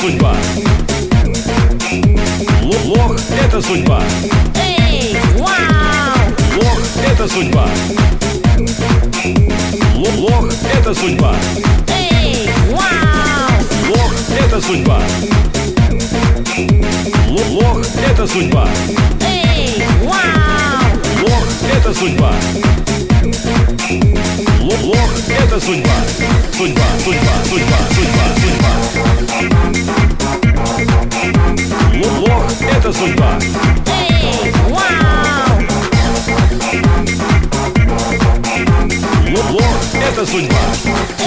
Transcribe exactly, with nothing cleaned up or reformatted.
судьба. Лох — это судьба. Эй, вау! Лох — это судьба. Лох — это судьба. Эй, вау! Лох — это судьба. Лох — это судьба. Эй, вау! Лох — это судьба. Лох — это судьба. Судьба, судьба, судьба, судьба, судьба. Лох — это судьба. Эй, вау! Лох — это судьба.